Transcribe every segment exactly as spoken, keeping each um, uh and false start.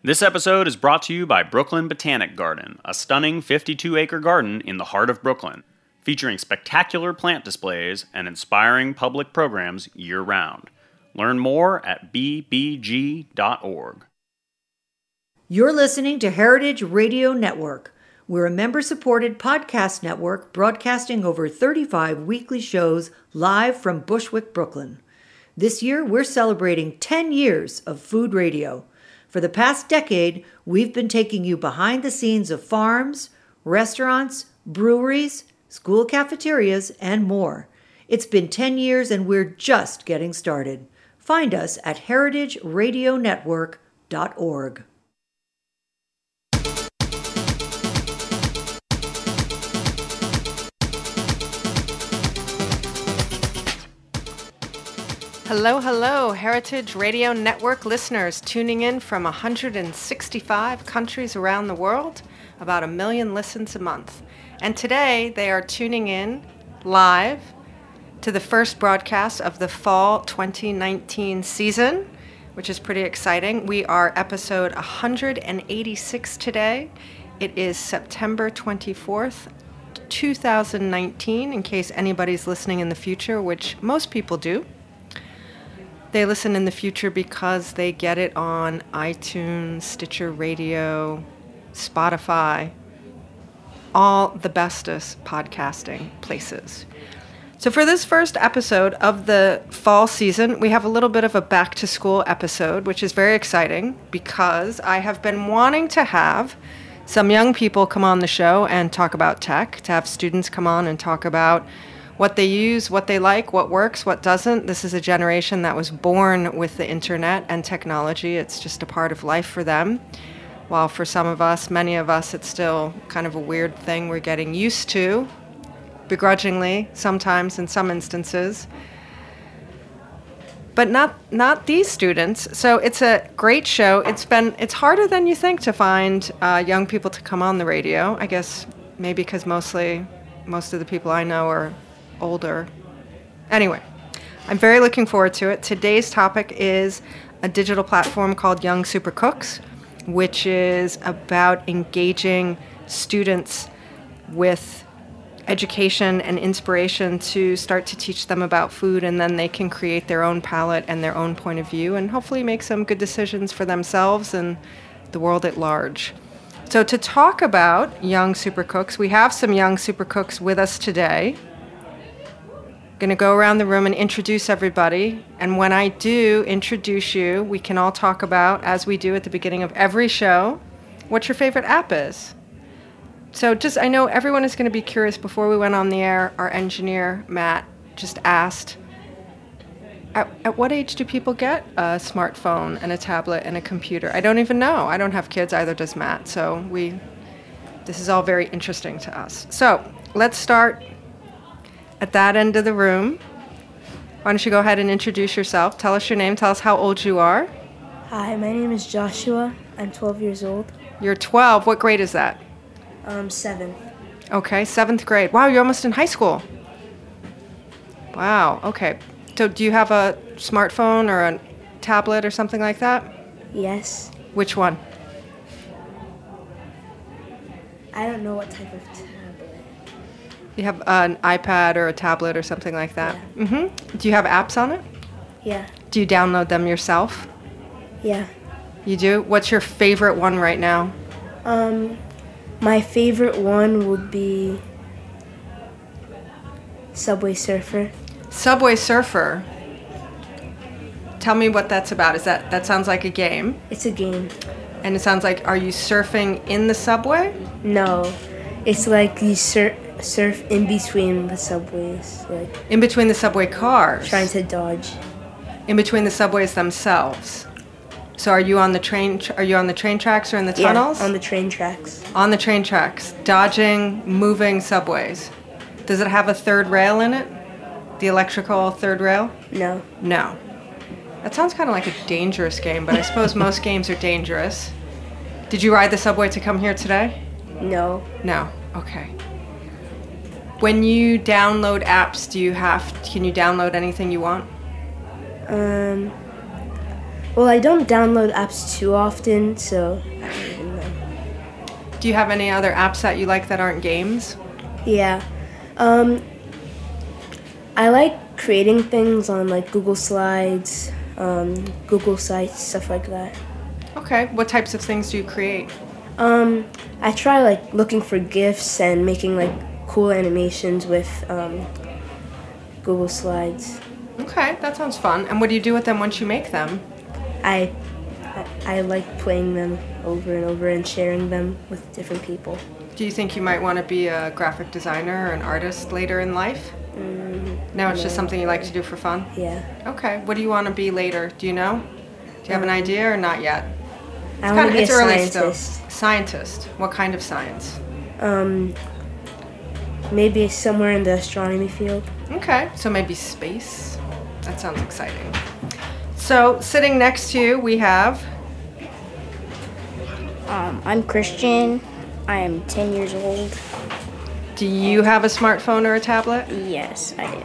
This episode is brought to you by Brooklyn Botanic Garden, a stunning fifty-two acre garden in the heart of Brooklyn, featuring spectacular plant displays and inspiring public programs year-round. Learn more at b b g dot org. You're listening to Heritage Radio Network. We're a member-supported podcast network broadcasting over thirty-five weekly shows live from Bushwick, Brooklyn. This year, we're celebrating ten years of food radio. For the past decade, we've been taking you behind the scenes of farms, restaurants, breweries, school cafeterias, and more. It's been ten years and we're just getting started. Find us at heritage radio network dot org. Hello, hello, Heritage Radio Network listeners tuning in from one hundred sixty-five countries around the world, about a million listens a month. And today they are tuning in live to the first broadcast of the fall twenty nineteen season, which is pretty exciting. We are episode one hundred eighty-six today. It is September twenty-fourth, two thousand nineteen, in case anybody's listening in the future, which most people do. They listen in the future because they get it on iTunes, Stitcher Radio, Spotify, all the bestest podcasting places. So for this first episode of the fall season, we have a little bit of a back-to-school episode, which is very exciting because I have been wanting to have some young people come on the show and talk about tech, to have students come on and talk about what they use, what they like, what works, what doesn't. This is a generation that was born with the internet and technology. It's just a part of life for them. While for some of us, many of us, it's still kind of a weird thing we're getting used to, begrudgingly, sometimes in some instances. But not not these students. So it's a great show. It's been it's harder than you think to find uh, young people to come on the radio. I guess maybe because mostly most of the people I know are older. Anyway, I'm very looking forward to it. Today's topic is a digital platform called Young Super Cooks, which is about engaging students with education and inspiration to start to teach them about food, and then they can create their own palate and their own point of view and hopefully make some good decisions for themselves and the world at large. So to talk about Young Super Cooks, we have some Young Super Cooks with us today. Going to go around the room and introduce everybody. And when I do introduce you, we can all talk about, as we do at the beginning of every show, what your favorite app is. So just, I know everyone is going to be curious. Before we went on the air, our engineer, Matt, just asked, at, at what age do people get a smartphone and a tablet and a computer? I don't even know. I don't have kids, either does Matt. So we, this is all very interesting to us. So let's start at that end of the room. Why don't you go ahead and introduce yourself? Tell us your name. Tell us how old you are. Hi, my name is Joshua. I'm twelve years old. You're twelve. What grade is that? Um, seventh. Okay, seventh grade. Wow, you're almost in high school. Wow, okay. So do you have a smartphone or a tablet or something like that? Yes. Which one? I don't know what type of tablet. You have an iPad or a tablet or something like that? Yeah. Mm-hmm. Do you have apps on it? Yeah. Do you download them yourself? Yeah. You do? What's your favorite one right now? Um, my favorite one would be Subway Surfer. Subway Surfer. Tell me what that's about. Is that that sounds like a game? It's a game. And it sounds like, are you surfing in the subway? No, it's like you sur- surf in between the subways, like In between the subway cars? trying to dodge. In between the subways themselves. So are you on the train? Are you on the train tracks or in the tunnels? Yeah, on the train tracks. On the train tracks, dodging moving subways. Does it have a third rail in it? The electrical third rail? No. No. That sounds kind of like a dangerous game, but I suppose most games are dangerous. Did you ride the subway to come here today? No. No. Okay. When you download apps, do you have? Can you download anything you want? Um, Well, I don't download apps too often, so I don't even know. Do you have any other apps that you like that aren't games? Yeah. Um, I like creating things on like Google Slides, um, Google Sites, stuff like that. Okay. What types of things do you create? Um, I try like looking for GIFs and making like cool animations with um, Google Slides. Okay, that sounds fun. And what do you do with them once you make them? I, I I like playing them over and over and sharing them with different people. Do you think you might want to be a graphic designer or an artist later in life? Mm, Now it's just no. something you like to do for fun? Yeah. Okay. What do you want to be later? Do you know? Do you have an Um, idea or not yet? I want to be a it's early scientist. still. Scientist. What kind of science? Um, maybe somewhere in the astronomy field. Okay. So maybe space. That sounds exciting. So sitting next to you, we have. Um, I'm Christian. I am ten years old. Do you have a smartphone or a tablet? Yes, I do.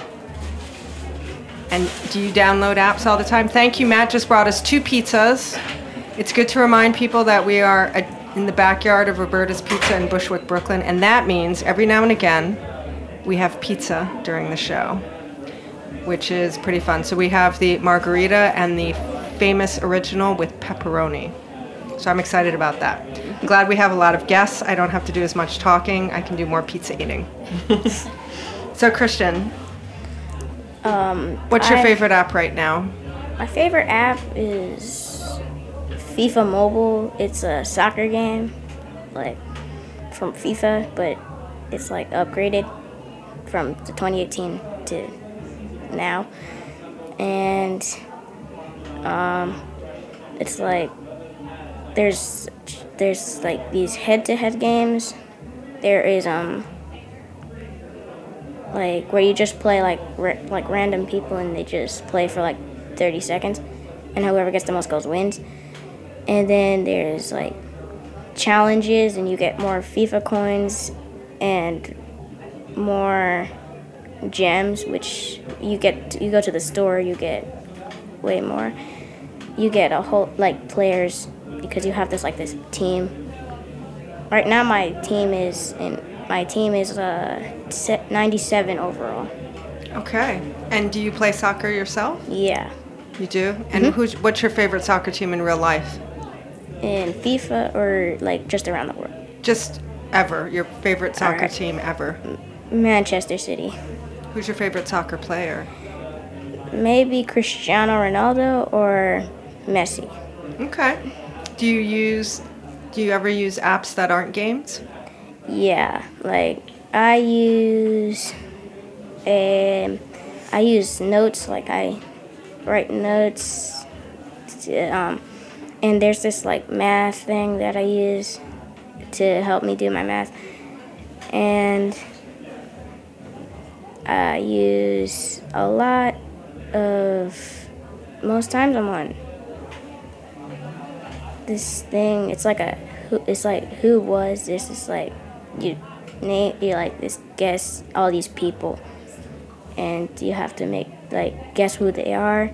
And do you download apps all the time? Thank you, Matt just brought us two pizzas. It's good to remind people that we are at, in the backyard of Roberta's Pizza in Bushwick, Brooklyn, and that means every now and again we have pizza during the show, which is pretty fun. So we have the margarita and the famous original with pepperoni. So I'm excited about that. I'm glad we have a lot of guests. I don't have to do as much talking. I can do more pizza eating. So Christian, Um, what's your I- favorite app right now? My favorite app is FIFA Mobile. It's a soccer game, like from FIFA, but it's like upgraded from the twenty eighteen to now. And um, it's like there's there's like these head-to-head games. There is um like where you just play like ra- like random people and they just play for like thirty seconds, and whoever gets the most goals wins. And then there's like challenges, and you get more FIFA coins and more gems, which you get. You go to the store, you get way more. You get a whole like players because you have this like this team. Right now, my team is in. My team is uh ninety-seven overall. Okay. And do you play soccer yourself? Yeah. You do? And who's what's your favorite soccer team in real life? In FIFA or like just around the world. Just ever. Your favorite soccer Alright. team ever. Manchester City. Who's your favorite soccer player? Maybe Cristiano Ronaldo or Messi. Okay. Do you use do you ever use apps that aren't games? Yeah, like I use um I use notes, like I write notes to, um and there's this like math thing that I use to help me do my math. And I use a lot of most times I'm on this thing. It's like a who it's like who was this is like you name you like this guess all these people, and you have to make like guess who they are,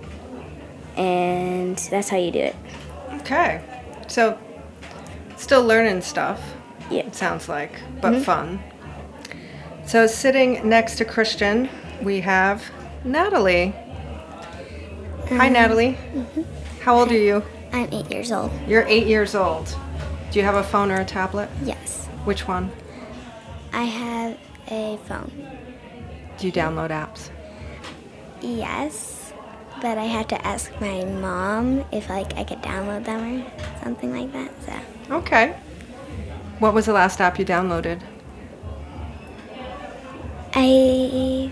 and that's how you do it. Okay. So still learning stuff. Yeah. It sounds like, but fun. So sitting next to Christian, we have Natalie. Hi, Natalie. How old are you? I'm eight years old. You're eight years old. Do you have a phone or a tablet? Yes. Which one? I have a phone. Do you download apps? Yes. But I had to ask my mom if like I could download them or something like that. So Okay. What was the last app you downloaded? I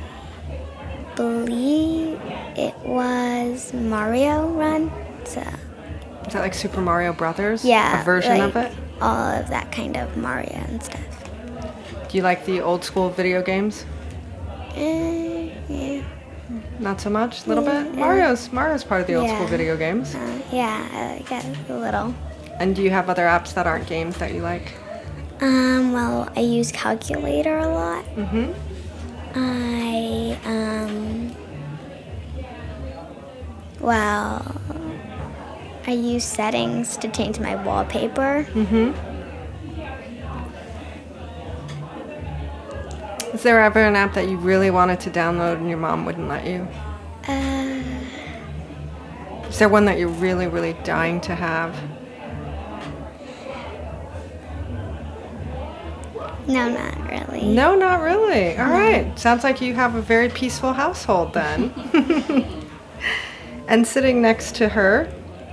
believe it was Mario Run. So Is that like Super Mario Brothers? yeah. A version like of it? All of that kind of Mario and stuff. Do you like the old school video games? Uh, yeah. Not so much? A little Yeah, bit? yeah. Mario's Mario's part of the old Yeah. school video games. Uh, yeah, I like it a little. And do you have other apps that aren't games that you like? Um, well, I use calculator a lot. Mm-hmm. I um Well, I use settings to change my wallpaper. Mm-hmm. Is there ever an app that you really wanted to download and your mom wouldn't let you? Uh, Is there one that you're really, really dying to have? no, not really. No, not really. All right. Sounds like you have a very peaceful household then. And sitting next to her,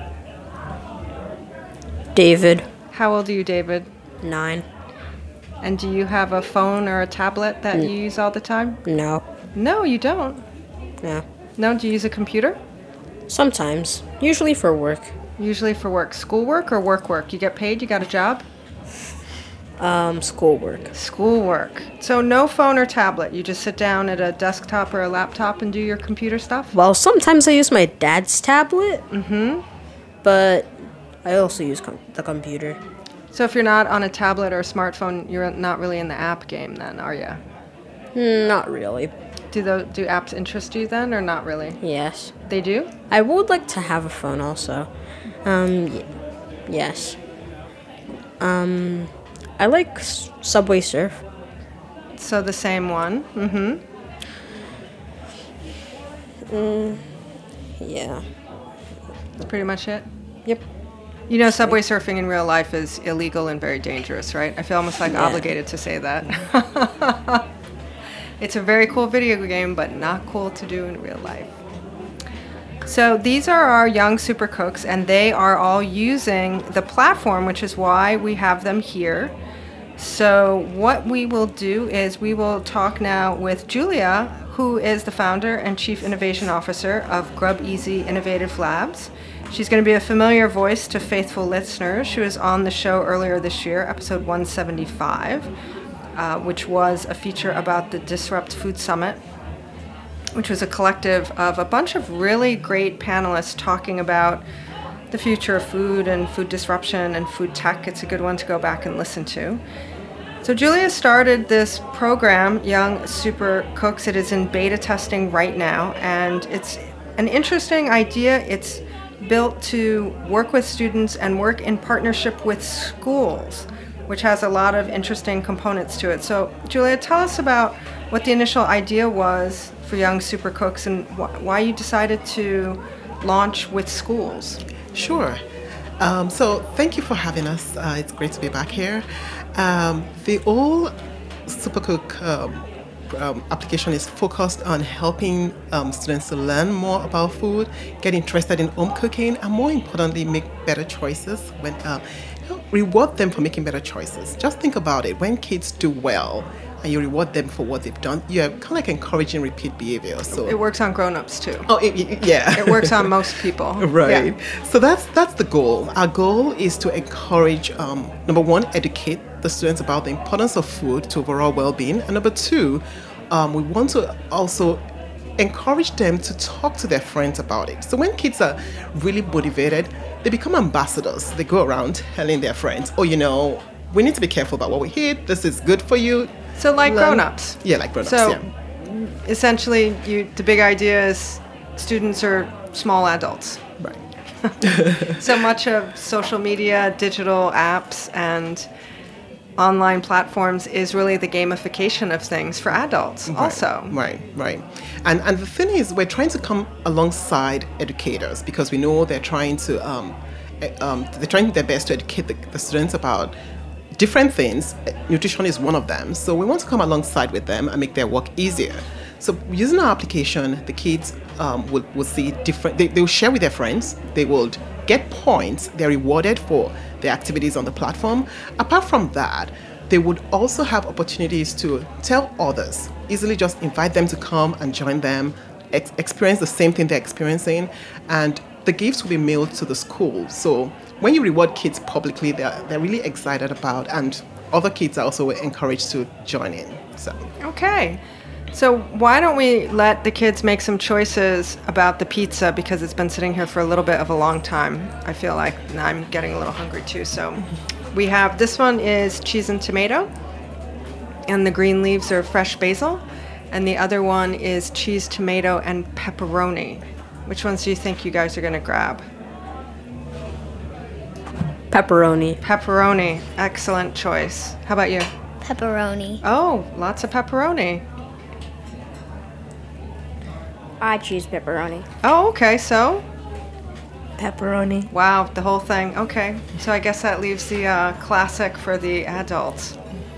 David, how old are you, David? nine. And do you have a phone or a tablet that you use all the time? No. No, you don't. No. No, do you use a computer? Sometimes. Usually for work. Usually for work. Schoolwork or work work? You get paid? You got a job? Um, schoolwork. Schoolwork. So no phone or tablet. You just sit down at a desktop or a laptop and do your computer stuff? Well, sometimes I use my dad's tablet. Mm-hmm. But I also use com- the computer. So if you're not on a tablet or a smartphone, you're not really in the app game then, are you? Not really. Do those, do apps interest you then or not really? Yes. They do? I would like to have a phone also. Um, y- yes. Um, I like S- Subway Surf. So the same one. Mm-hmm. Mm, yeah. That's pretty much it? Yep. You know, subway surfing in real life is illegal and very dangerous, right? I feel almost like Yeah. obligated to say that. It's a very cool video game, but not cool to do in real life. So these are our young super cooks, and they are all using the platform, which is why we have them here. So what we will do is we will talk now with Julia, who is the founder and chief innovation officer of Grub Easy Innovative Labs. She's going to be a familiar voice to faithful listeners. She was on the show earlier this year, episode one seventy-five, uh, which was a feature about the Disrupt Food Summit, which was a collective of a bunch of really great panelists talking about the future of food and food disruption and food tech. It's a good one to go back and listen to. So Julia started this program, Young Super Cooks. It is in beta testing right now, and it's an interesting idea. It's built to work with students and work in partnership with schools, which has a lot of interesting components to it. So Julia, tell us about what the initial idea was for Young Super Cooks and wh- why you decided to launch with schools. Sure. Um, so thank you for having us. Uh, it's great to be back here. Um, the all Supercook um, um, application is focused on helping um, students to learn more about food, get interested in home cooking, and more importantly, make better choices. When uh, reward them for making better choices. Just think about it. When kids do well, and you reward them for what they've done, you're kind of like encouraging repeat behavior. So It works on grown-ups too. oh, it, it- yeah. It works on most people. Right. Yeah. So that's that's the goal. Our goal is to encourage, um, number one, educate the students about the importance of food to overall well-being, and number two, um, we want to also encourage them to talk to their friends about it. So when kids are really motivated, they become ambassadors. They go around telling their friends, oh, you know, we need to be careful about what we eat. This is good for you. So like Learn- grown-ups. Yeah, like grown-ups, So yeah. essentially, you the big idea is students are small adults. Right. So much of social media, digital apps, and online platforms is really the gamification of things for adults also. Right, right. And and the thing is, we're trying to come alongside educators because we know they're trying to um, eh, um, they're trying their best to educate the, the students about different things. Nutrition is one of them. So we want to come alongside with them and make their work easier. So using our application, the kids um, will, will see different, they, they will share with their friends, they will get points, they're rewarded for their activities on the platform. Apart from that, they would also have opportunities to tell others, easily just invite them to come and join them, ex- experience the same thing they're experiencing, and the gifts will be mailed to the school. So when you reward kids publicly, they're, they're really excited about, and other kids are also encouraged to join in. So. Okay. So why don't we let the kids make some choices about the pizza, because it's been sitting here for a little bit of a long time. I feel like I'm getting a little hungry too. So we have, this one is cheese and tomato, and the green leaves are fresh basil. And the other one is cheese, tomato, and pepperoni Which ones do you think you guys are going to grab? Pepperoni. Pepperoni. Excellent choice. How about you? Pepperoni. Oh, lots of pepperoni. I choose pepperoni. Oh, okay. So, Pepperoni. wow, the whole thing. Okay. So I guess that leaves the uh, classic for the adults.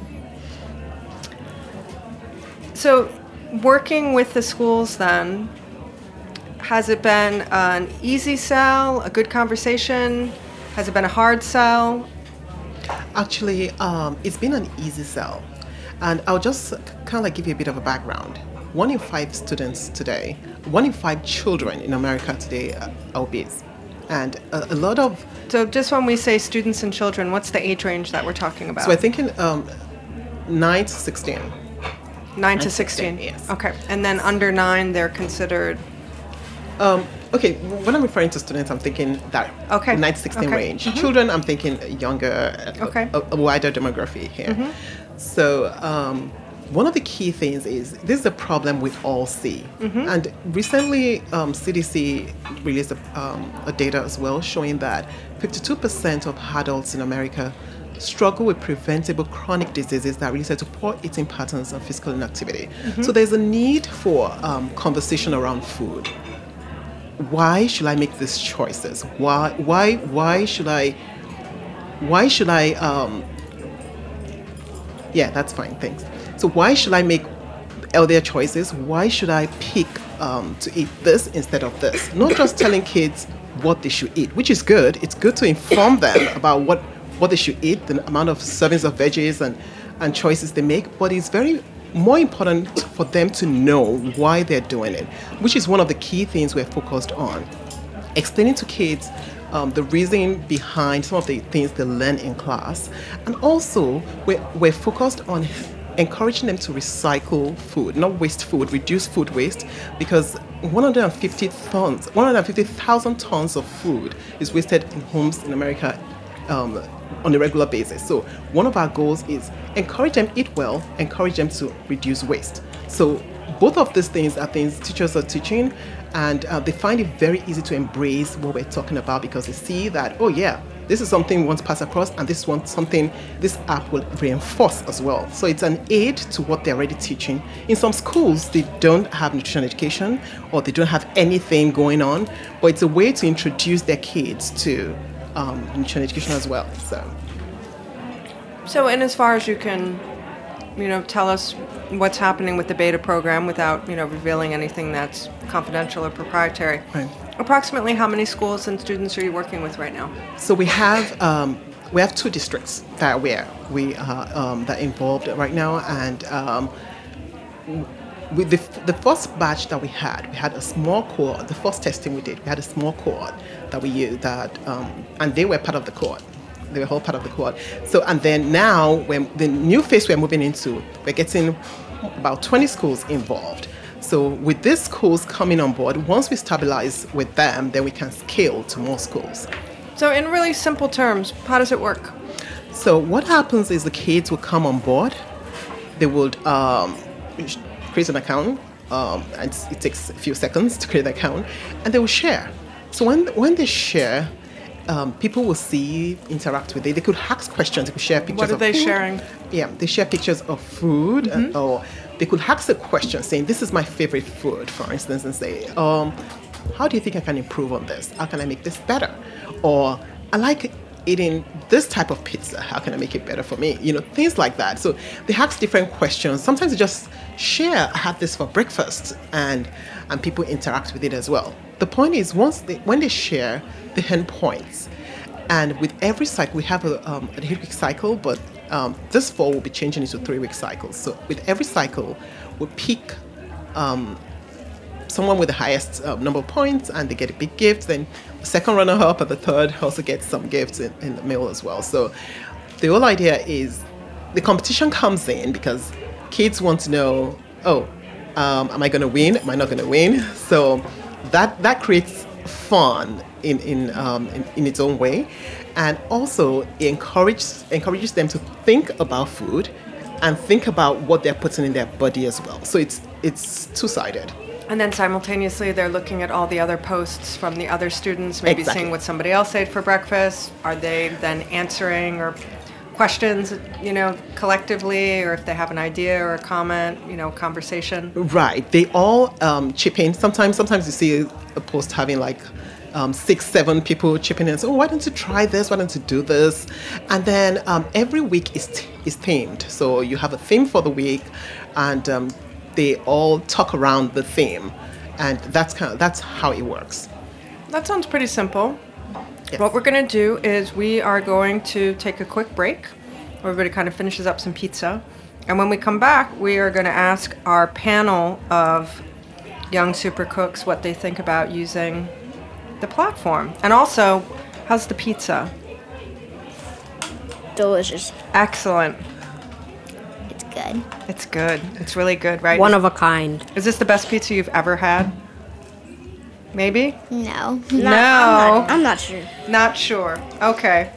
So, working with the schools then, has it been an easy sell, a good conversation? Has it been a hard sell? Actually, um, it's been an easy sell. And I'll just kind of like give you a bit of a background. One in five students today, one in five children in America today are obese. And a, a lot of... So just when we say students and children, what's the age range that we're talking about? So we're thinking um, nine to sixteen. nine to sixteen? Yes. Okay. And then under nine, they're considered... Um, okay, when I'm referring to students, I'm thinking that Okay. nine to sixteen Okay. range. Mhm. Children, I'm thinking younger, a- Okay. a, a wider demography here. Mhm. So um, one of the key things is this is a problem we all see. Mhm. And recently, um, C D C released a, um, a data as well showing that fifty-two percent of adults in America struggle with preventable chronic diseases that are related to poor eating patterns and physical inactivity. Mhm. So there's a need for um, conversation around food. Why should I make these choices? Why, why, why should I, why should I, um, yeah, that's fine, thanks. So why should I make healthier choices? Why should I pick um, to eat this instead of this? Not just telling kids what they should eat, which is good. It's good to inform them about what, what they should eat, the amount of servings of veggies and, and choices they make, but it's very more important for them to know why they're doing it, which is one of the key things we're focused on. Explaining to kids um, the reason behind some of the things they learn in class. And also, we're, we're focused on encouraging them to recycle food, not waste food, reduce food waste, because one hundred fifty tons, one hundred fifty thousand tons of food is wasted in homes in America um, on a regular basis. So one of our goals is encourage them eat well, encourage them to reduce waste. So both of these things are things teachers are teaching, and uh, they find it very easy to embrace what we're talking about because they see that, oh yeah, this is something we want to pass across, and this one something this app will reinforce as well. So it's an aid to what they're already teaching. In some schools, they don't have nutrition education or they don't have anything going on, but it's a way to introduce their kids to um, nutrition education as well. So. So, in as far as you can, you know, tell us what's happening with the beta program without, you know, revealing anything that's confidential or proprietary. Right. Approximately how many schools and students are you working with right now? So we have um, we have two districts that we're we are um, that are involved right now, and um, with the the first batch that we had, we had a small cohort. The first testing we did, we had a small cohort that we used that, um, and they were part of the cohort. They were all part of the cohort. So, and then now, when the new phase we're moving into, we're getting about twenty schools involved. So with these schools coming on board, once we stabilize with them, then we can scale to more schools. So in really simple terms, how does it work? So what happens is the kids will come on board. They would um, create an account. Um, and it takes a few seconds to create an account. And they will share. So when, when they share, Um, people will see, interact with it. They could ask questions. They could share pictures. What are of they food. sharing? Yeah, they share pictures of food, Mm-hmm. and, or they could ask a question saying, "This is my favorite food," for instance, and say, um, "How do you think I can improve on this? How can I make this better?" Or, "I like eating this type of pizza. How can I make it better for me?" You know, things like that. So they ask different questions. Sometimes they just share, "I had this for breakfast," and and people interact with it as well. The point is, once they, when they share, they earn points. And with every cycle, we have a, um, an eight-week cycle, but um, this fall we'll be changing into three-week cycles. So with every cycle, we pick um, someone with the highest uh, number of points, and they get a big gift. Then the second runner-up and the third also get some gifts in, in the middle as well. So the whole idea is the competition comes in because kids want to know, oh, um, am I going to win? Am I not going to win? So that that creates fun in in, um, in in its own way, and also it encourages encourages them to think about food and think about what they're putting in their body as well. So it's it's two-sided. And then simultaneously, they're looking at all the other posts from the other students, maybe Exactly. seeing what somebody else ate for breakfast. Are they then answering or questions, you know, collectively, or if they have an idea or a comment, you know, conversation? Right. They all um, chip in. Sometimes, sometimes you see a post having like um, six, seven people chipping in. So, oh, why don't you try this? Why don't you do this? And then um, every week is t- is themed. So you have a theme for the week, and um, they all talk around the theme, and that's kind of that's how it works. That sounds pretty simple. Yes. What we're going to do is we are going to take a quick break. Everybody kind of finishes up some pizza. And when we come back, we are going to ask our panel of young super cooks what they think about using the platform. And also, how's the pizza? Delicious. Excellent. It's good. It's good. It's really good, right? One of a kind. Is this the best pizza you've ever had? Maybe? No. No. I'm not, I'm not sure. Not sure. Okay.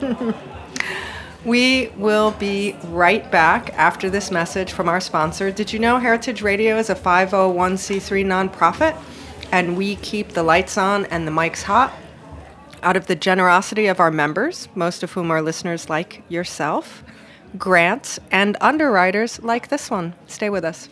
We will be right back after this message from our sponsor. Did you know Heritage Radio is a five oh one c three nonprofit, and we keep the lights on and the mics hot out of the generosity of our members, most of whom are listeners like yourself, grants, and underwriters like this one. Stay with us.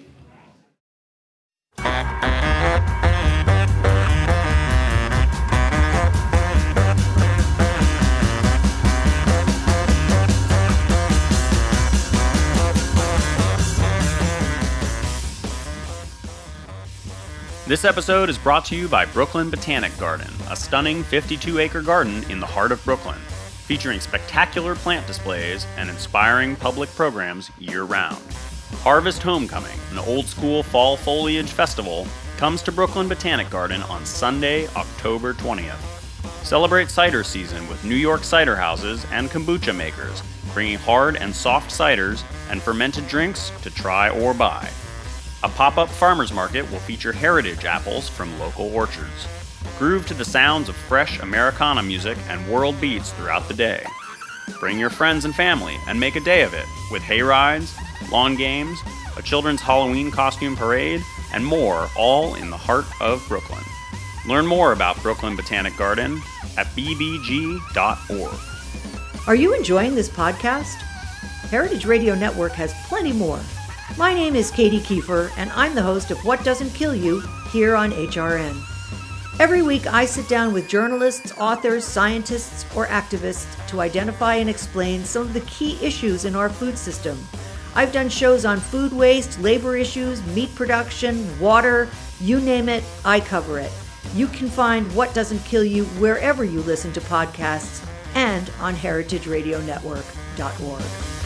This episode is brought to you by Brooklyn Botanic Garden, a stunning fifty-two acre garden in the heart of Brooklyn, featuring spectacular plant displays and inspiring public programs year-round. Harvest Homecoming, an old-school fall foliage festival, comes to Brooklyn Botanic Garden on Sunday, October twentieth. Celebrate cider season with New York cider houses and kombucha makers, bringing hard and soft ciders and fermented drinks to try or buy. A pop-up farmers market will feature heritage apples from local orchards. Groove to the sounds of fresh Americana music and world beats throughout the day. Bring your friends and family and make a day of it with hay rides, lawn games, a children's Halloween costume parade, and more, all in the heart of Brooklyn. Learn more about Brooklyn Botanic Garden at b b g dot org. Are you enjoying this podcast? Heritage Radio Network has plenty more. My name is Katie Kiefer, and I'm the host of What Doesn't Kill You here on H R N. Every week, I sit down with journalists, authors, scientists, or activists to identify and explain some of the key issues in our food system. I've done shows on food waste, labor issues, meat production, water, you name it, I cover it. You can find What Doesn't Kill You wherever you listen to podcasts and on heritage radio network dot org.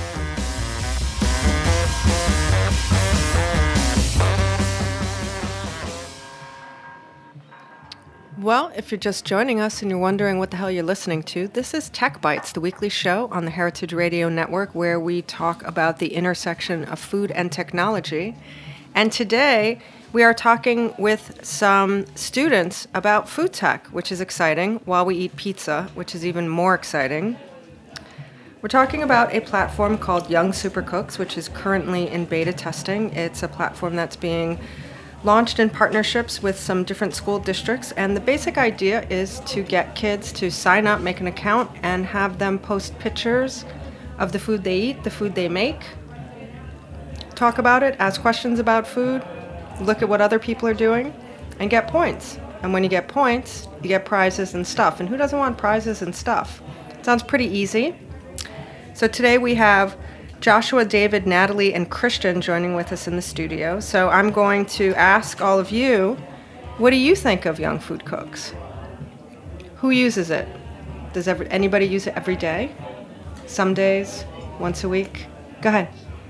Well, if you're just joining us and you're wondering what the hell you're listening to, this is Tech Bites, the weekly show on the Heritage Radio Network where we talk about the intersection of food and technology. And today, we are talking with some students about food tech, which is exciting, while we eat pizza, which is even more exciting. We're talking about a platform called Young Super Cooks, which is currently in beta testing. It's a platform that's being launched in partnerships with some different school districts, and the basic idea is to get kids to sign up, make an account, and have them post pictures of the food they eat, the food they make, talk about it, ask questions about food, look at what other people are doing, and get points. And when you get points, you get prizes and stuff. And who doesn't want prizes and stuff? It sounds pretty easy. So today we have Joshua, David, Natalie, and Christian joining with us in the studio. So I'm going to ask all of you, what do you think of Young Food Cooks? Who uses it? Does ever, anybody use it every day? Some days? Once a week? Go ahead.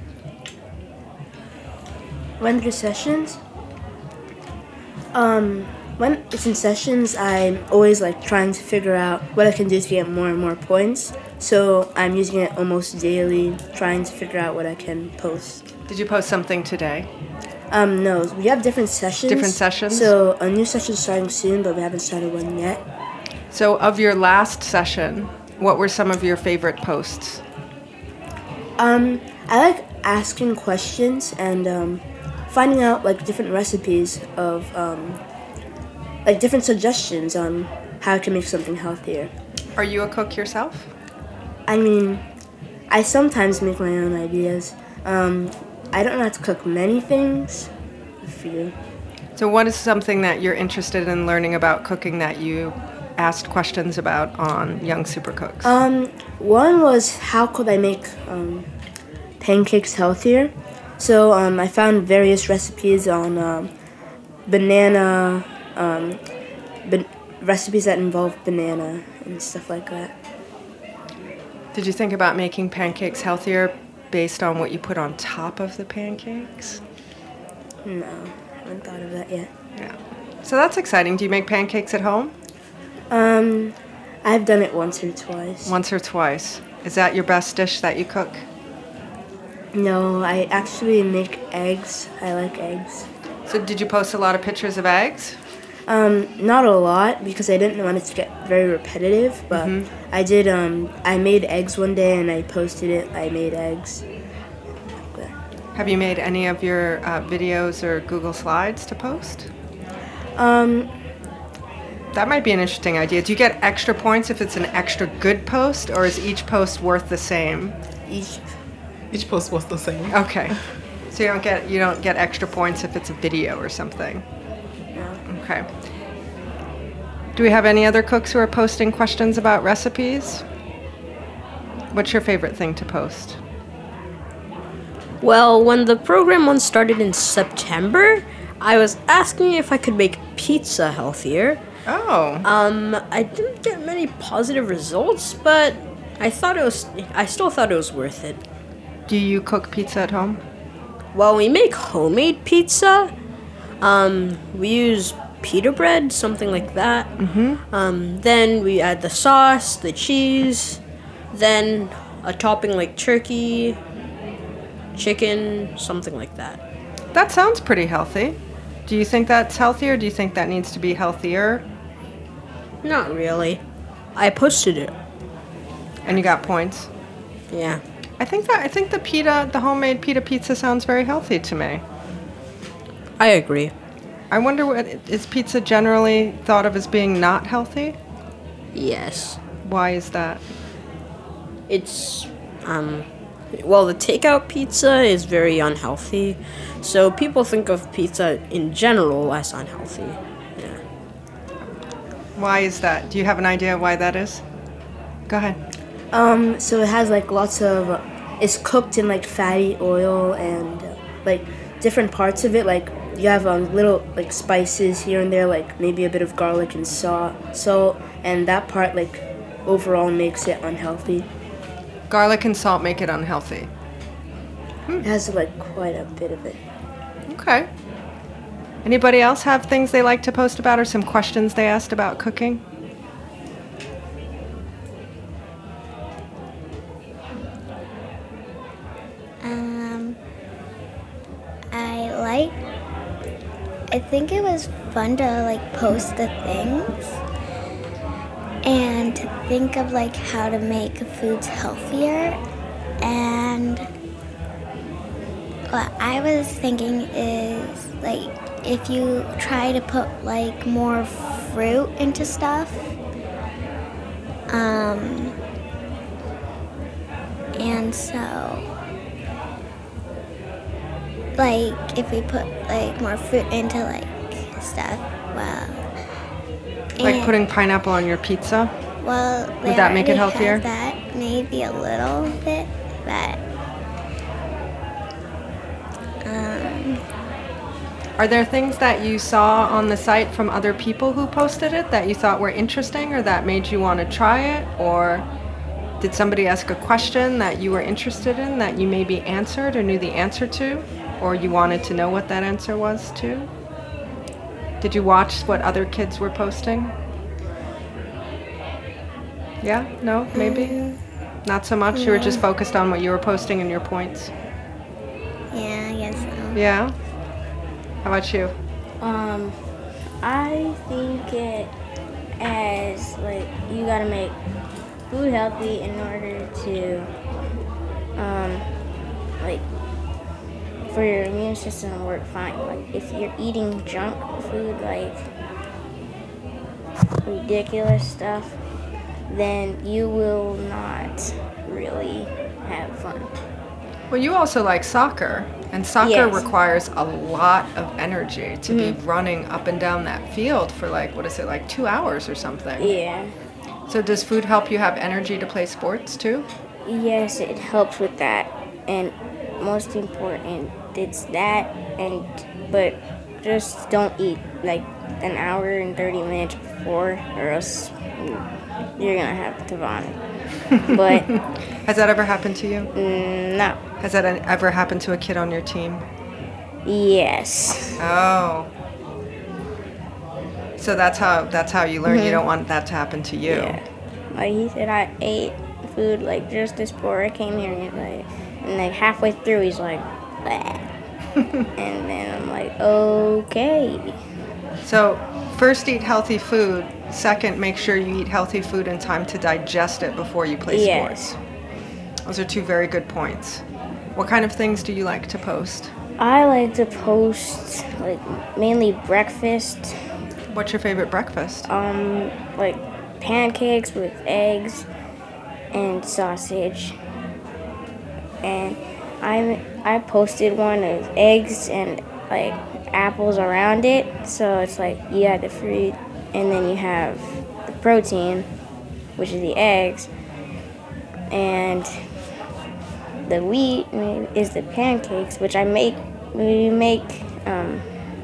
When there's sessions, um, when it's in sessions, I'm always like trying to figure out what I can do to get more and more points. So I'm using it almost daily, trying to figure out what I can post. Did you post something today? Um, no, we have different sessions. Different sessions? So a new session is starting soon, but we haven't started one yet. So of your last session, what were some of your favorite posts? Um, I like asking questions and um, finding out like different recipes of um, like different suggestions on how to make something healthier. Are you a cook yourself? I mean, I sometimes make my own ideas. Um, I don't know how to cook many things. A few. So what is something that you're interested in learning about cooking that you asked questions about on Young Super Cooks? Um, one was how could I make um, pancakes healthier? So um, I found various recipes on um, banana, um, ba- recipes that involve banana and stuff like that. Did you think about making pancakes healthier based on what you put on top of the pancakes? No, I haven't thought of that yet. Yeah. So that's exciting. Do you make pancakes at home? Um, I've done it once or twice. Once or twice. Is that your best dish that you cook? No, I actually make eggs. I like eggs. So did you post a lot of pictures of eggs? Um, not a lot because I didn't want it to get very repetitive, but mm-hmm. I did, um, I made eggs one day and I posted it. I made eggs. Have you made any of your uh, videos or Google Slides to post? Um, that might be an interesting idea. Do you get extra points if it's an extra good post, or is each post worth the same? Each each post was the same. Okay, so you don't get you don't get extra points if it's a video or something. No. Okay. Do we have any other cooks who are posting questions about recipes? What's your favorite thing to post? Well, when the program one started in September, I was asking if I could make pizza healthier. Oh. Um, I didn't get many positive results, but I thought it was. I still thought it was worth it. Do you cook pizza at home? Well, we make homemade pizza. Um, we use pita bread, something like that. Mm-hmm. Um, then we add the sauce, the cheese, then a topping like turkey, chicken, something like that. That sounds pretty healthy. Do you think that's healthy, or do you think that needs to be healthier? Not really. I posted it. And you got points? Yeah. I think that I think the pita, the homemade pita pizza sounds very healthy to me. I agree. I wonder, what is pizza generally thought of as being not healthy? Yes. Why is that? It's um well, the takeout pizza is very unhealthy, so people think of pizza in general as unhealthy. Yeah. Why is that? Do you have an idea why that is? Go ahead. Um, so it has like lots of, uh, it's cooked in like fatty oil and uh, like different parts of it. Like you have um, little like spices here and there, like maybe a bit of garlic and salt, salt, and that part like overall makes it unhealthy. Garlic and salt make it unhealthy. Hmm. It has like quite a bit of it. Okay. Anybody else have things they like to post about, or some questions they asked about cooking? Um, I like, I think it was fun to like post the things and to think of like how to make foods healthier. And what I was thinking is like if you try to put like more fruit into stuff, um, and so like if we put like more fruit into like stuff, well, like putting pineapple on your pizza? Well, would that make it healthier? That maybe a little bit, but um, are there things that you saw on the site from other people who posted it that you thought were interesting or that made you want to try it? Or did somebody ask a question that you were interested in that you maybe answered or knew the answer to, or you wanted to know what that answer was too? Did you watch what other kids were posting? Yeah? No? Maybe? um, Not so much? yeah. You were just focused on what you were posting and your points? Yeah, I guess so. Yeah? How about you? Um, I think it as like you gotta make food healthy in order to um like for your immune system to work fine. Like if you're eating junk food, like ridiculous stuff, then you will not really have fun. Well, you also like soccer, and soccer Yes. requires a lot of energy to Mhm. be running up and down that field for like, what is it, like two hours or something? Yeah. So does food help you have energy to play sports too? Yes, it helps with that, and most important, it's that, and but just don't eat like an hour and thirty minutes before, or else you're gonna have to vomit. But Has that ever happened to you? mm, no. Has that ever happened to a kid on your team? Yes. Oh. So that's how that's how you learn. You Mhm. don't want that to happen to you. Yeah. Like he said, I ate food like just this before I came here, and he's like, and like halfway through, he's like, "Bleh." And then I'm like, okay. So first, eat healthy food. Second, make sure you eat healthy food in time to digest it before you play Yes. sports. Those are two very good points. What kind of things do you like to post? I like to post like mainly breakfast. What's your favorite breakfast? Um, like pancakes with eggs and sausage. And I I posted one of eggs and like apples around it. So it's like you have the fruit, and then you have the protein, which is the eggs, and the wheat is the pancakes, which I make. We make. Um,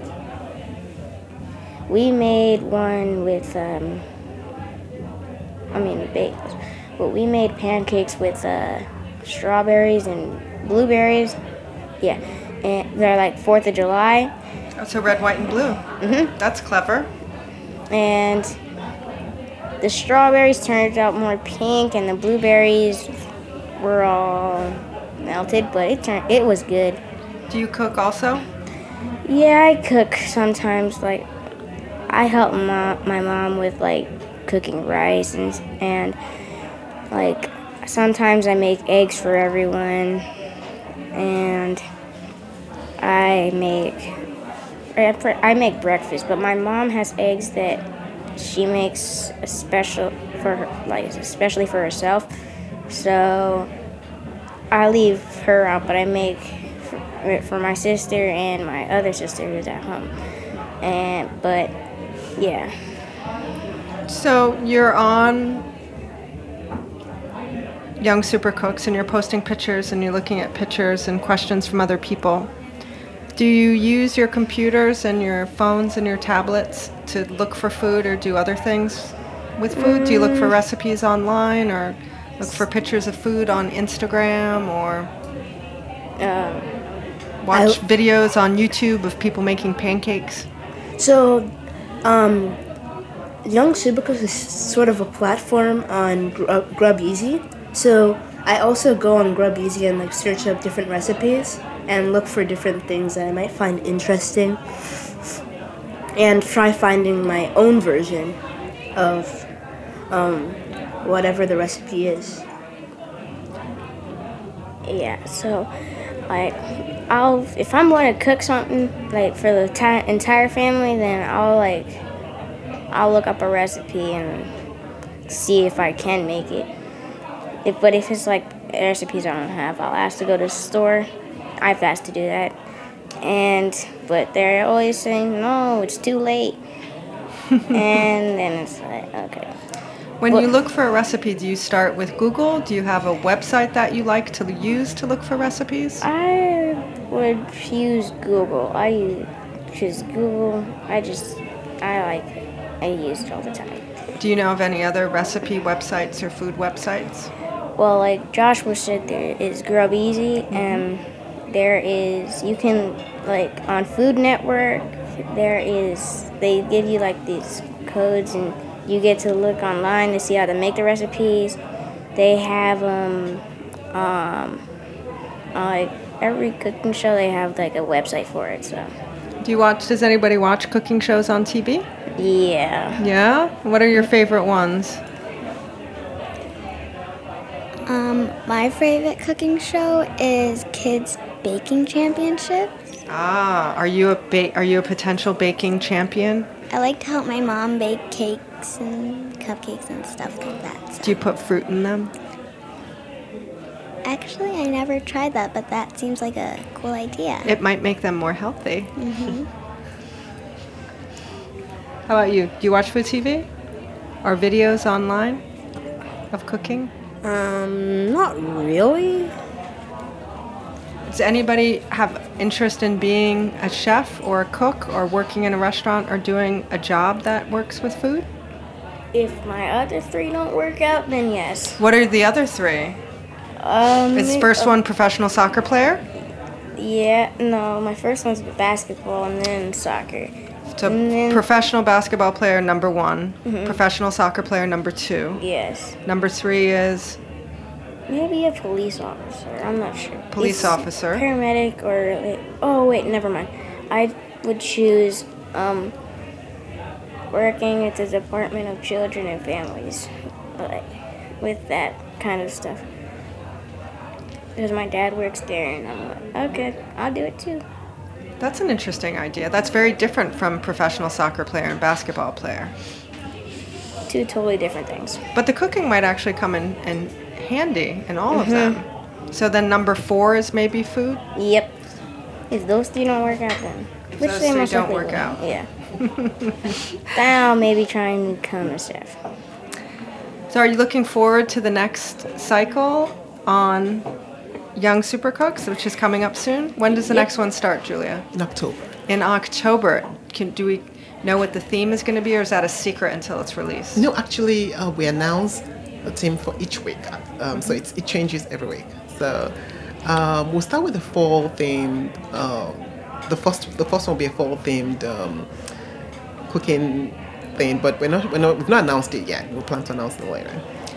we made one with. Um, I mean bagels, but we made pancakes with uh, strawberries and blueberries. Yeah, and they're like Fourth of July. Oh, so red, white, and blue. Mhm. That's clever. And the strawberries turned out more pink, and the blueberries were all melted, but it turned it was good. Do you cook also? Yeah, I cook sometimes. Like I help my my mom with like cooking rice, and and like sometimes I make eggs for everyone, and I make I make breakfast. But my mom has eggs that she makes a special for her, like especially for herself. So I leave her out, but I make for, for my sister and my other sister who's at home. And but yeah. So you're on Young Super Cooks, and you're posting pictures, and you're looking at pictures and questions from other people. Do you use your computers and your phones and your tablets to look for food or do other things with food? Do you look for recipes online or look for pictures of food on Instagram or Um, watch I- videos on YouTube of people making pancakes? So, um, Young Supercooks is sort of a platform on Gr- GrubEasy. So I also go on GrubEasy and like search up different recipes and look for different things that I might find interesting, and try finding my own version of um, whatever the recipe is. Yeah, so like I'll if I'm going to cook something like for the ti- entire family, then I'll like I'll look up a recipe and see if I can make it. If but if it's like recipes I don't have, I'll ask to go to the store. I've asked to do that, and but they're always saying no, it's too late. And then it's like okay. When Well- you look for a recipe, do you start with Google? Do you have a website that you like to use to look for recipes? I would use Google. I use because Google. I just I like it. I use it all the time. Do you know of any other recipe websites or food websites? Well, like Joshua said, there is GrubEasy, and there is you can like on Food Network. There is they give you like these codes, and you get to look online to see how to make the recipes. They have um um like every cooking show they have like a website for it. So Do you watch? Does anybody watch cooking shows on T V? yeah. Yeah. What are your favorite ones? Um, my favorite cooking show is Kids baking championships. Ah, are you a ba- are you a potential baking champion? I like to help my mom bake cakes and cupcakes and stuff like that. So. Do you put fruit in them? Actually, I never tried that, but that seems like a cool idea. It might make them more healthy. Mm-hmm. How about you? Do you watch food T V? Or videos online of cooking? Um, not really. Does anybody have interest in being a chef or a cook or working in a restaurant or doing a job that works with food? If my other three don't work out, then yes. What are the other three? Um, Is first one professional soccer player? Yeah, no, my first one's basketball and then soccer. So And then- professional basketball player number one, Mhm. professional soccer player number two. Yes. Number three is Maybe a police officer. I'm not sure. Police It's officer. Paramedic or like, oh wait, never mind. I would choose um, working at the Department of Children and Families, like with that kind of stuff. Because my dad works there, and I'm like, okay, I'll do it too. That's an interesting idea. That's very different from professional soccer player and basketball player. Two totally different things. But the cooking might actually come in, in handy in all of Mhm. them. So then number four is maybe food? Yep. If those three don't work out, then If which those they three most don't likely work will. out. Yeah. Then I'll maybe try and become a chef. So are you looking forward to the next cycle on Young Super Cooks, which is coming up soon? When does the Yep. next one start, Julia? In October. In October. Can, do we know what the theme is going to be, or is that a secret until it's released? No, actually, uh, we announce a theme for each week. Um, so it's, it changes every week. So um, we'll start with the fall themed. Uh, the first, the first one will be a fall themed um, cooking thing, but we're not, we're not, we've not announced it yet. We'll plan to announce it later.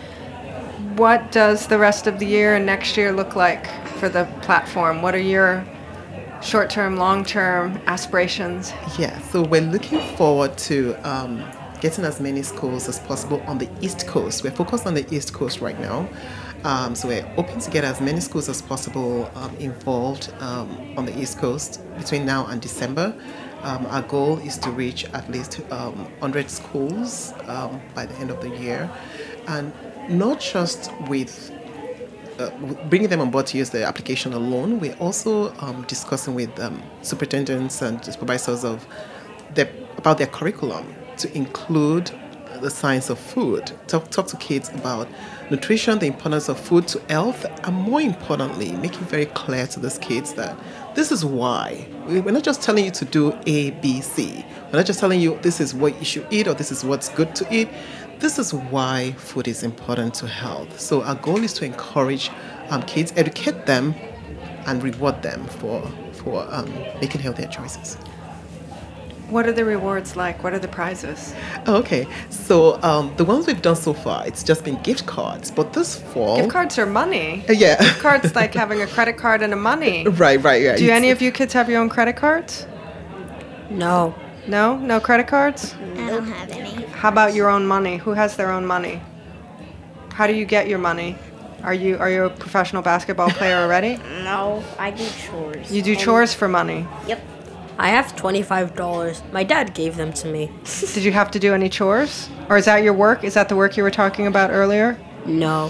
What does the rest of the year and next year look like for the platform? What are your short-term, long-term aspirations? Yeah, so we're looking forward to um, getting as many schools as possible on the East Coast. We're focused on the East Coast right now. Um, so we're hoping to get as many schools as possible um, involved um, on the East Coast between now and December. Um, our goal is to reach at least um, one hundred schools um, by the end of the year. And not just with uh, bringing them on board to use the application alone, we're also um, discussing with um, superintendents and supervisors of their, about their curriculum to include the science of food. Talk, talk to kids about nutrition, the importance of food to health, and more importantly, make it very clear to these kids that this is why. We're not just telling you to do A, B, C. We're not just telling you this is what you should eat or this is what's good to eat. This is why food is important to health. So our goal is to encourage um, kids, educate them, and reward them for, for um, making healthier choices. What are the rewards like? What are the prizes? Okay, so um, the ones we've done so far, it's just been gift cards. But this fall... Gift cards are money. Uh, yeah. Gift cards like having a credit card and a money. Right, right, yeah. Do It's- any of you kids have your own credit cards? No. No? No credit cards? I don't have any. How about your own money? Who has their own money? How do you get your money? Are you are you a professional basketball player already? No, I do chores. You do And- chores for money. Yep. I have twenty-five dollars. My dad gave them to me. Did you have to do any chores? Or is that your work? Is that the work you were talking about earlier? No.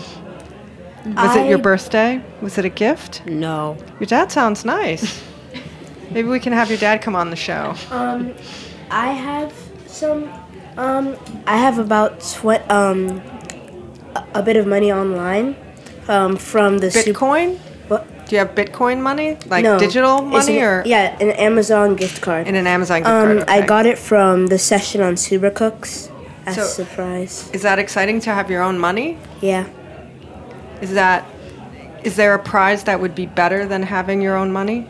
Was it your I- birthday? Was it a gift? No. Your dad sounds nice. Maybe we can have your dad come on the show. Um, I have some. Um, I have about tw- um, a, a bit of money online, um, from the sup- Bitcoin? What? Do you have Bitcoin money? Like No, digital it's money an- or yeah, an Amazon gift card. in an Amazon gift Um, card? I Okay. got it from the session on Supercooks as So- a surprise. Is that exciting to have your own money? Yeah. Is that is there a prize that would be better than having your own money?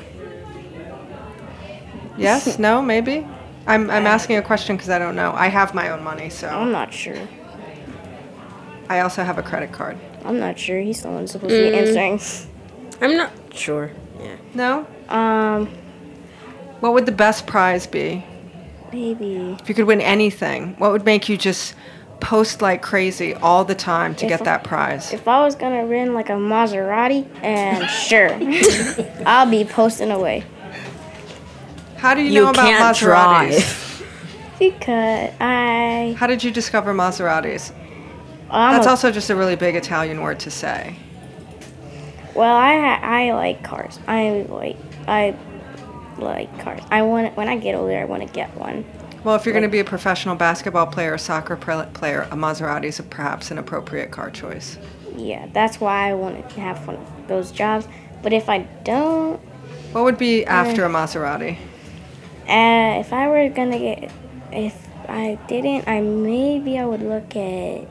Yes? No? Maybe? I'm I'm asking a question because I don't know. I have my own money, so I'm not sure. I also have a credit card. I'm not sure. He's the one supposed to be Mm. answering. I'm not sure. Yeah. No? Um, What would the best prize be? maybe. If you could win anything, what would make you just post like crazy all the time to If get I- that prize? If I was gonna win like a Maserati, and sure, I'll be posting away. How do you, You know about can't Maseratis? drive. Because I, How did you discover Maseratis? I'm That's a- also just a really big Italian word to say. well, I ha- I like cars. I like I like cars. I want when I get older, I want to get one. Well, if you're going to be a professional basketball player or soccer pre- player, a Maserati is perhaps an appropriate car choice. Yeah, that's why I want to have one of those jobs. But if I don't, What would be after a Maserati? uh, if I were gonna get, if I didn't, I maybe I would look at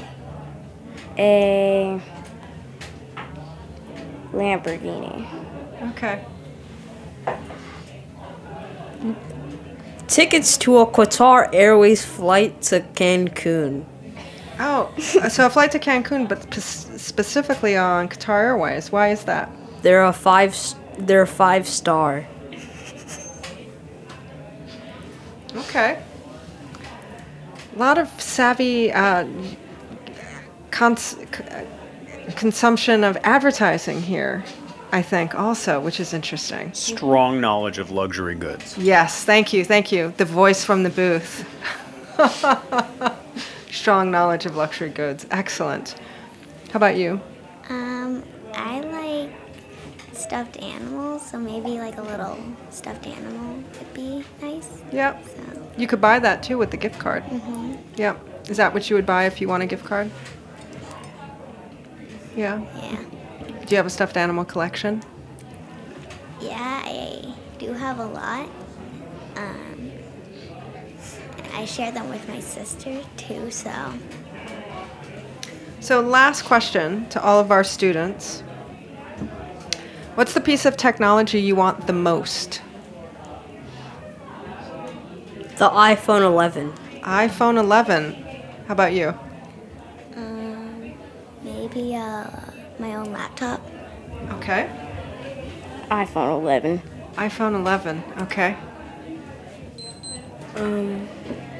a Lamborghini. Okay. Tickets to a Qatar Airways flight to Cancun. Oh, so a flight to Cancun, but spe- specifically on Qatar Airways. Why is that? They're a five. s- They're a five star. Okay. A lot of savvy uh, cons- c- uh, consumption of advertising here, I think, also, which is interesting. Strong knowledge of luxury goods. Yes, thank you, thank you. The voice from the booth. Strong knowledge of luxury goods. Excellent. How about you? Um, I like stuffed animals, so maybe like a little stuffed animal would be nice. Yep. So, You could buy that too with the gift card. hmm Yep. Is that what you would buy if you want a gift card? Yeah. yeah. Do you have a stuffed animal collection? Yeah, I do have a lot. Um, and I share them with my sister too, so. So, last question to all of our students. What's the piece of technology you want the most? The iPhone eleven. iPhone eleven. How about you? Um, maybe uh, my own laptop. Okay. iPhone eleven. iPhone eleven. Okay. Um.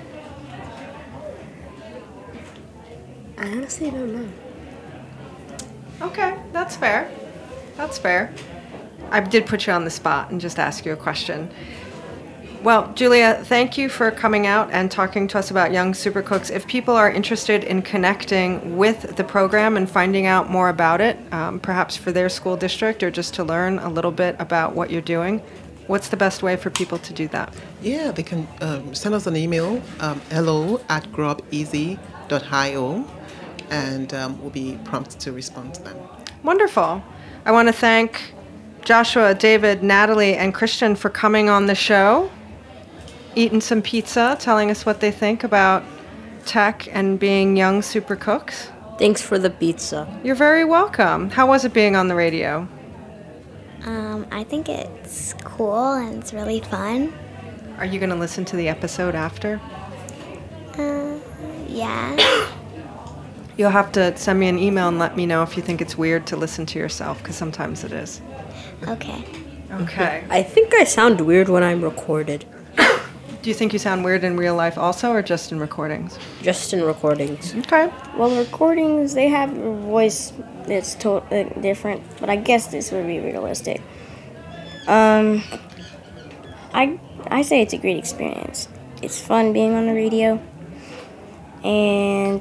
I honestly don't know. Okay, that's fair. That's fair. I did put you on the spot and just ask you a question. Well, Julia, thank you for coming out and talking to us about Young Super Cooks. If people are interested in connecting with the program and finding out more about it, um, perhaps for their school district or just to learn a little bit about what you're doing, what's the best way for people to do that? Yeah, they can um, send us an email, um, hello at groweasy dot io, and um, we'll be prompt to respond to them. Wonderful. I want to thank Joshua, David, Natalie, and Christian for coming on the show, eating some pizza, telling us what they think about tech and being young super cooks. Thanks for the pizza. You're very welcome. How was it being on the radio? Um, I think it's cool and it's really fun. Are you going to listen to the episode after? Uh, yeah. You'll have to send me an email and let me know if you think it's weird to listen to yourself, because sometimes it is. Okay. Okay. I think I sound weird when I'm recorded. Do you think you sound weird in real life also, or just in recordings? Just in recordings. Okay. Well, recordings, they have a voice that's totally different, but I guess this would be realistic. Um, I I say it's a great experience. It's fun being on the radio, and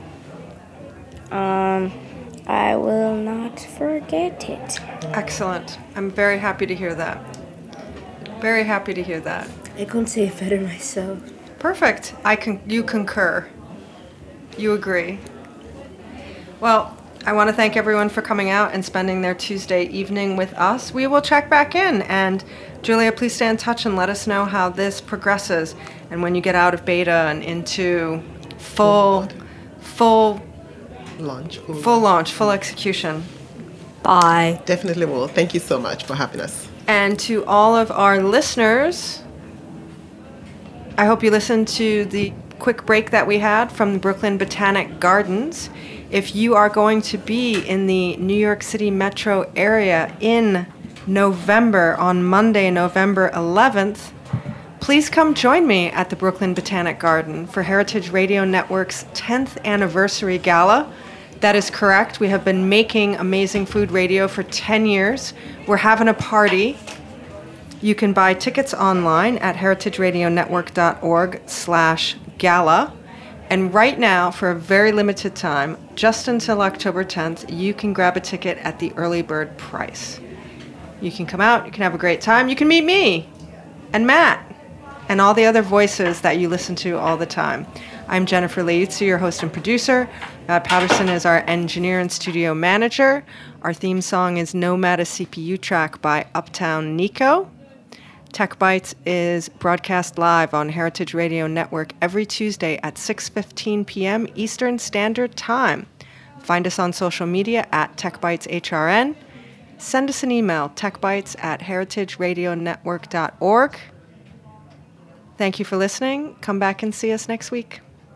um, I will not forget it. Excellent. I'm very happy to hear that. Very happy to hear that. I couldn't say it better myself. Perfect. I con- you concur. You agree. Well, I want to thank everyone for coming out and spending their Tuesday evening with us. We will check back in. And Julia, please stay in touch and let us know how this progresses. And when you get out of beta and into full, full, Launch. Full, full launch, full execution. Bye. Definitely will. Thank you so much for having us. And to all of our listeners, I hope you listened to the quick break that we had from the Brooklyn Botanic Gardens. If you are going to be in the New York City metro area in November, on Monday, November eleventh, Please come join me at the Brooklyn Botanic Garden for Heritage Radio Network's tenth anniversary gala. That is correct. We have been making amazing food radio for ten years. We're having a party. You can buy tickets online at heritageradionetwork.org slash gala. And right now, for a very limited time, just until October tenth, you can grab a ticket at the early bird price. You can come out, you can have a great time, you can meet me and Matt and all the other voices that you listen to all the time. I'm Jennifer Leitzu, your host and producer. Matt Patterson is our engineer and studio manager. Our theme song is Nomad, a C P U track by Uptown Nico. Tech Bites is broadcast live on Heritage Radio Network every Tuesday at six fifteen p.m. Eastern Standard Time. Find us on social media at TechBitesHRN. Send us an email, techbites at heritageradionetwork dot org. Thank you for listening. Come back and see us next week.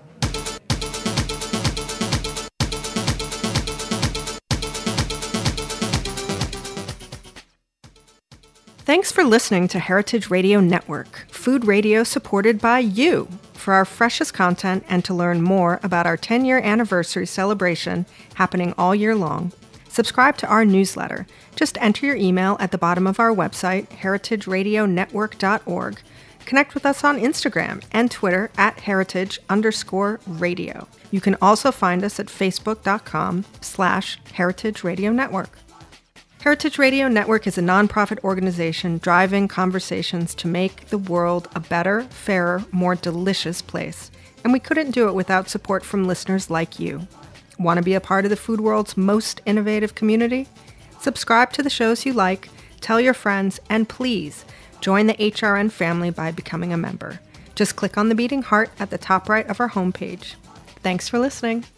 Thanks for listening to Heritage Radio Network, food radio supported by you. For our freshest content and to learn more about our ten-year anniversary celebration happening all year long, subscribe to our newsletter. Just enter your email at the bottom of our website, heritage radio network dot org. Connect with us on Instagram and Twitter at heritage underscore radio. You can also find us at facebook.com slash heritage radio network. Heritage Radio Network is a nonprofit organization driving conversations to make the world a better, fairer, more delicious place. And we couldn't do it without support from listeners like you. Want to be a part of the food world's most innovative community? Subscribe to the shows you like, tell your friends, and please join the H R N family by becoming a member. Just click on the beating heart at the top right of our homepage. Thanks for listening.